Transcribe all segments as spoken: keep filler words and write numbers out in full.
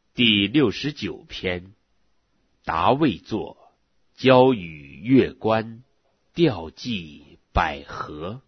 第六十九篇，达卫作，交与月关，吊祭百合。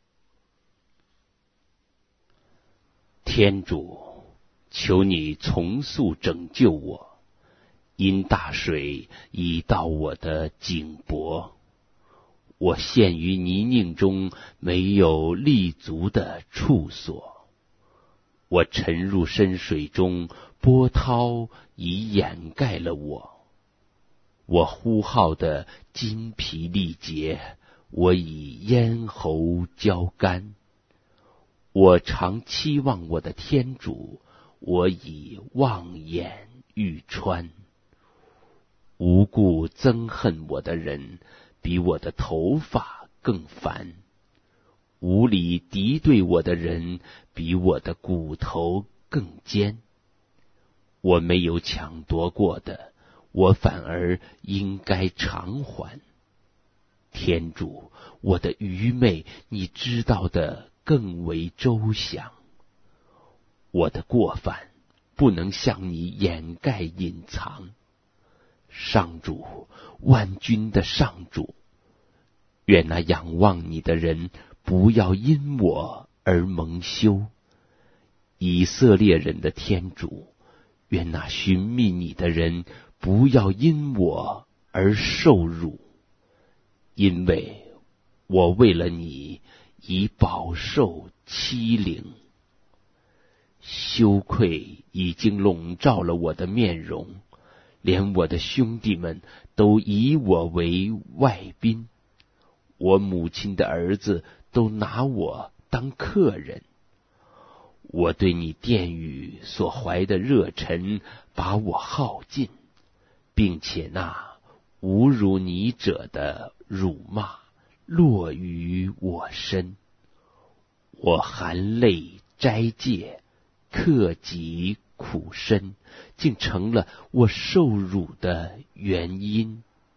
天主，求你从速拯救我，因大水已到我的颈脖，我陷于泥泞中，没有立足的处所。我沉入深水中，波涛已掩盖了我。我呼号的筋疲力竭，我已咽喉焦干。我常期望我的天主，我已望眼欲穿。无故憎恨我的人，比我的头发更烦。无理敌对我的人，比我的骨头更坚。我没有抢夺过的，我反而应该偿还。天主，我的愚昧，你知道的更为周详。我的过犯不能向你掩盖隐藏。上主，万军的上主，愿那仰望你的人不要因我而蒙羞。以色列人的天主，愿那寻觅你的人不要因我而受辱，因为我为了你已饱受欺凌。羞愧已经笼罩了我的面容，连我的兄弟们都以我为外宾，我母亲的儿子都拿我当客人。我对你殿宇所怀的热忱把我耗尽，并且那侮辱你者的辱骂落于我身。我含泪斋戒，克己苦身，竟成了我受辱的原因。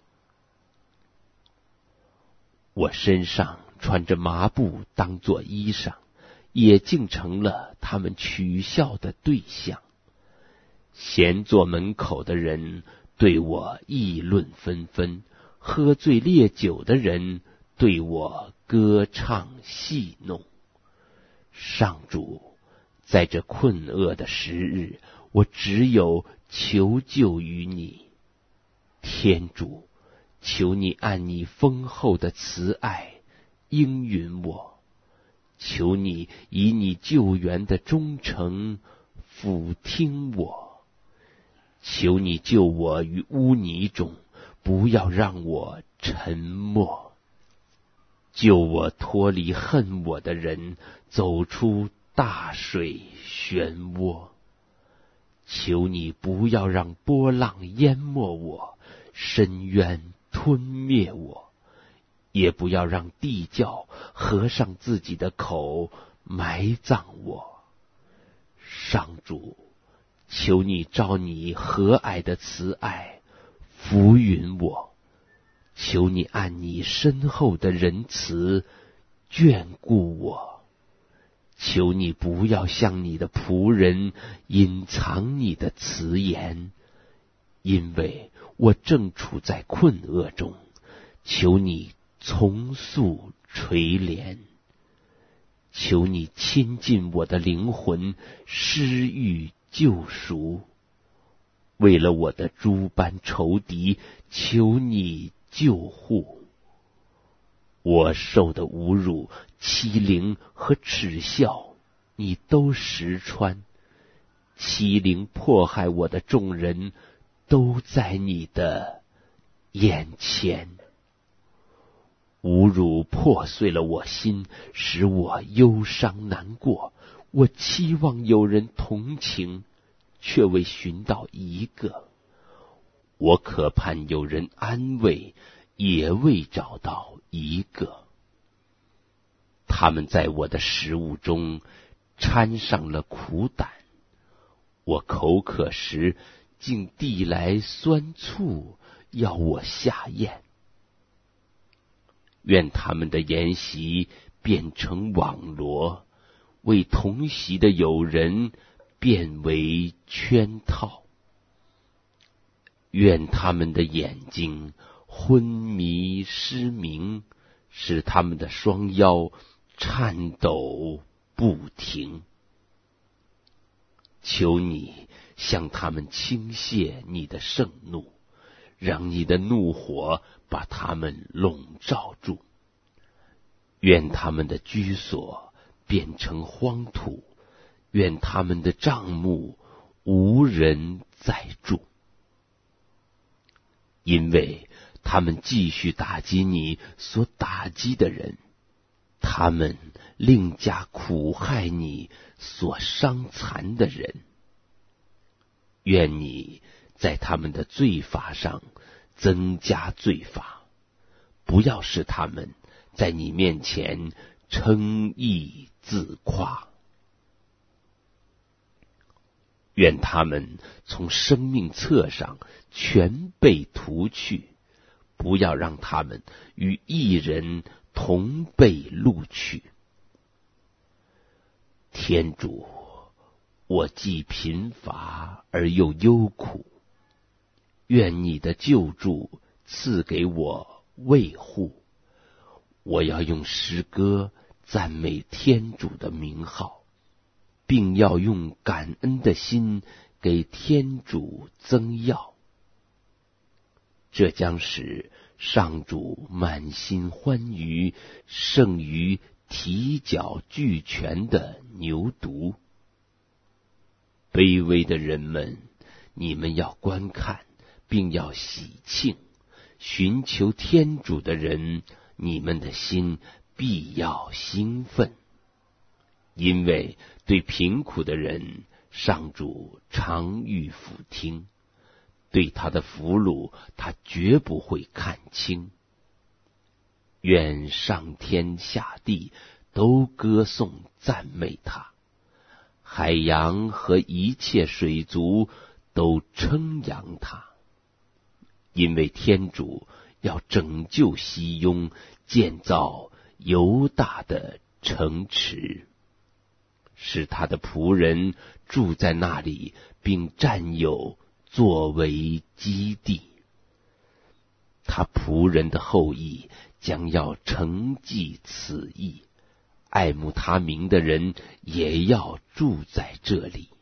我身上穿着麻布当作衣裳，也竟成了他们取笑的对象。闲坐门口的人对我议论纷纷，喝醉烈酒的人对我歌唱戏弄。上主，在这困厄的时日，我只有求救于你。天主，求你按你丰厚的慈爱应允我，求你以你救援的忠诚俯听我，求你救我于污泥中，不要让我沉没。救我脱离恨我的人，走出大水漩涡。求你不要让波浪淹没我，深渊吞灭我，也不要让地窖合上自己的口，埋葬我。上主，求你照你和蔼的慈爱抚允我，求你按你深厚的仁慈眷顾我，求你不要向你的仆人隐藏你的慈言，因为我正处在困厄中，求你从速垂怜。求你亲近我的灵魂，施予救赎。为了我的诸般仇敌，求你救护。我受的侮辱、欺凌和耻笑，你都识穿。欺凌迫害我的众人，都在你的眼前。侮辱破碎了我心，使我忧伤难过。我期望有人同情，却未寻到一个。我渴盼有人安慰，也未找到一个。他们在我的食物中掺上了苦胆，我口渴时竟递来酸醋，要我下咽。愿他们的筵席变成网罗，为同席的友人变为圈套。 愿他们的眼睛昏迷失明，使他们的双腰颤抖不停。求你向他们倾泻你的盛怒，让你的怒火把他们笼罩住。愿他们的居所变成荒土，愿他们的帐幕无人再住。因为他们继续打击你所打击的人，他们另加苦害你所伤残的人。愿你在他们的罪罚上增加罪罚，不要使他们在你面前称义自夸。愿他们从生命册上全被涂去，不要让他们与义人同被录取。天主，我既贫乏而又忧苦，愿你的救助赐给我卫护。我要用诗歌赞美天主的名号，并要用感恩的心给天主增耀。这将使上主满心欢愉，胜于蹄脚俱全的牛犊。卑微的人们，你们要观看，并要喜庆；寻求天主的人，你们的心必要兴奋。因为对贫苦的人，上主常予俯听；对他的俘虏，他绝不会看轻。愿上天下地都歌颂赞美他，海洋和一切水族都称扬他。因为天主要拯救西雍，建造犹大的城池，使他的仆人住在那里，并占有作为基地。他仆人的后裔将要承继此义，爱慕他名的人也要住在这里。